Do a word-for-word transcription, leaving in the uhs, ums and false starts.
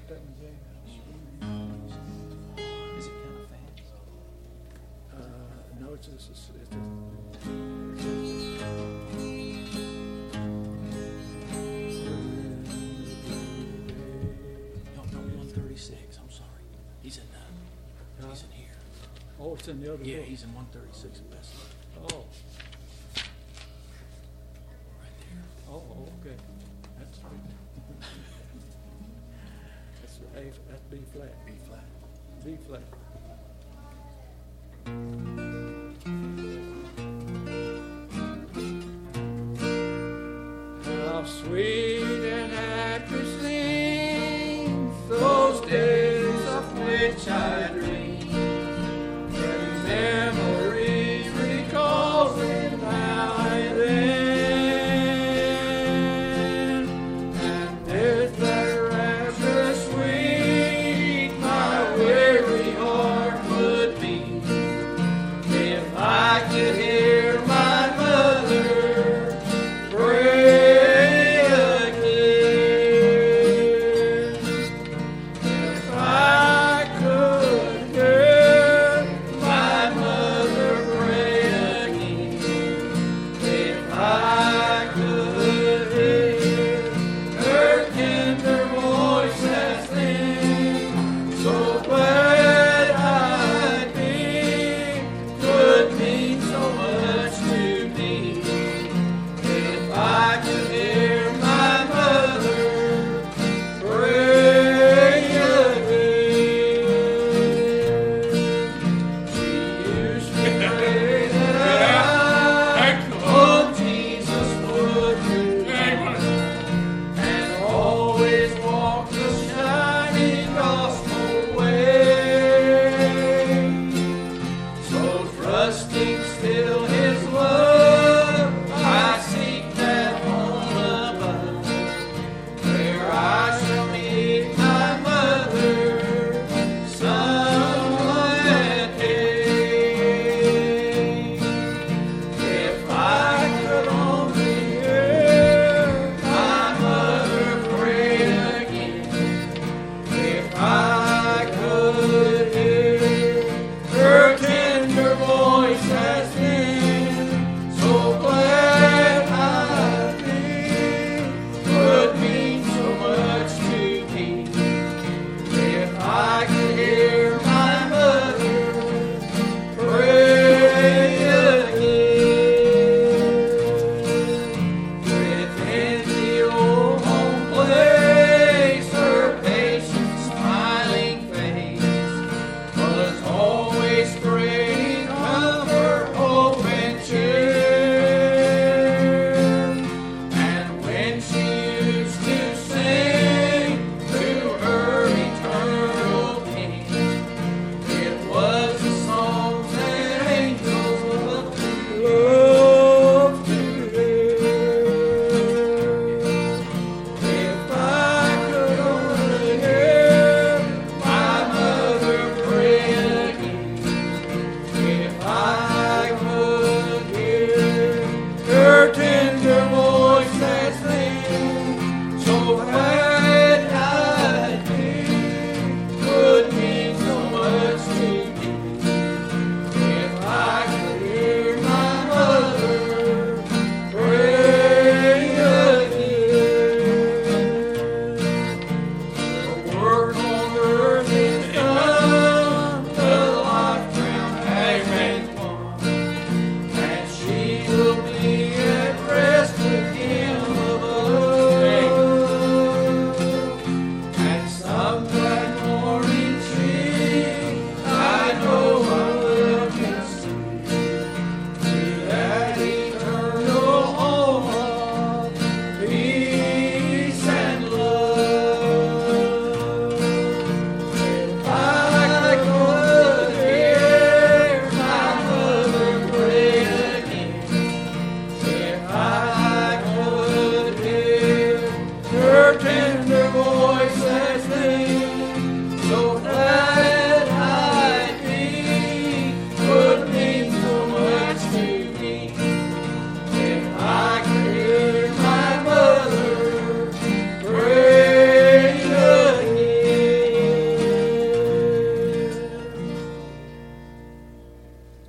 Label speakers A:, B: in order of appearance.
A: that in J?
B: Is it kind of fast?
A: Uh, no, it's just, it's, it's just,
B: No, no, one thirty-six. I'm sorry. He's in uh, he's in here.
A: oh, it's in the other
B: Yeah,
A: book.
B: he's in one thirty-six. Best
A: Oh,
B: right there.
A: oh, okay. That's that's A, that's B flat.
B: B flat.
A: B flat. How sweet and happy seem those days of which I dream.